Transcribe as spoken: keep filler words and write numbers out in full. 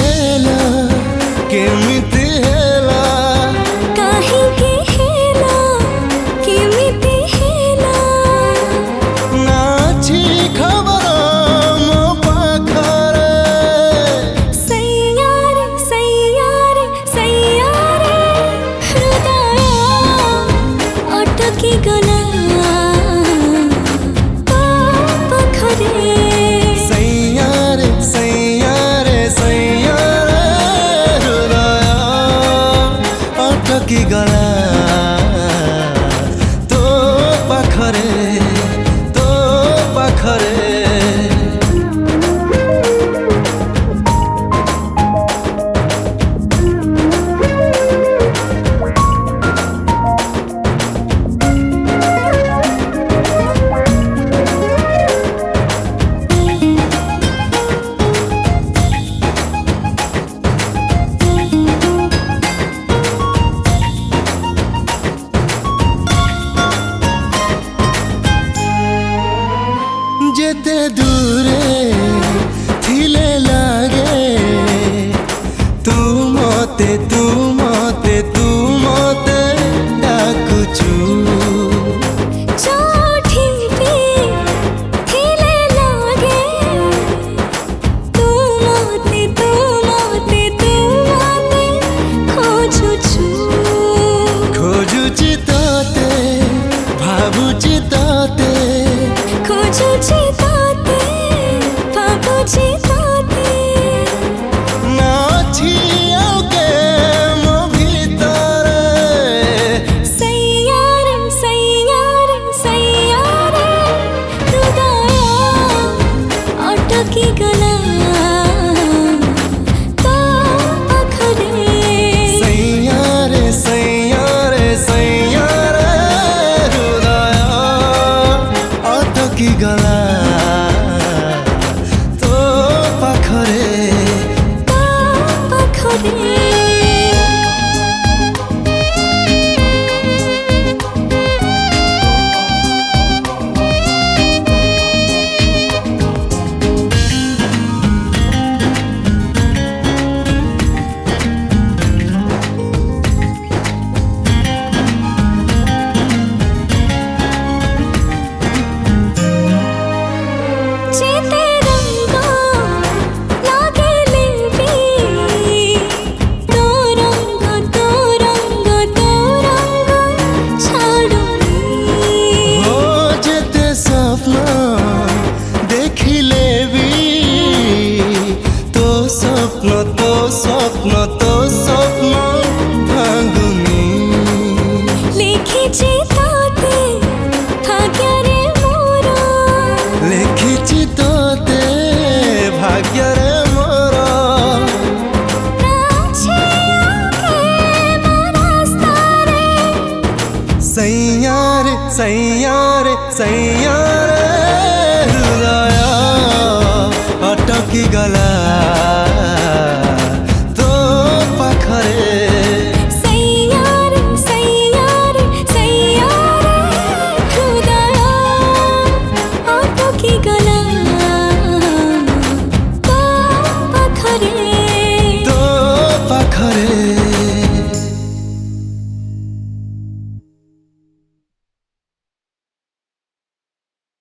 हेला केमिति हेला काहिंकी हेला केमिति हेला नाची खबर मो पाखरे सैयारे सैयारे सैयारे हृदय अटकी गला की गला तो पाखरे तो पाखरे जेते दूरे थिले लागे तू मते तू मते तू मते डाकुचु चोटी पे थिले लागे तू मते तू मते तू मते खोजुछु खोजुची तोते भाबुची तोते खोजुची तोते भाबुची तोते नाची आके मो भीतरे सैयारे सैयारे सैयारे हृदय अटकी गला तो पाखरे सैयारे सैयारे सैयारे हृदय अटकी गला तो पाखरे तो पाखरे चेते रंगो लागे लेवी तो रंग तो रंग तो रंग छाड़ुनी हो जेते स्वप्न देखिले भी तो स्वप्न तो स्वप्न तो स्वप्न भांगुनी लिखिछि तोते भाग्यरे मोर लिखिछि तोते भाग्यरे मोर नाचे आके मो रास्तारे सैयारे सैयारे सैयारे हृदय अटकी गला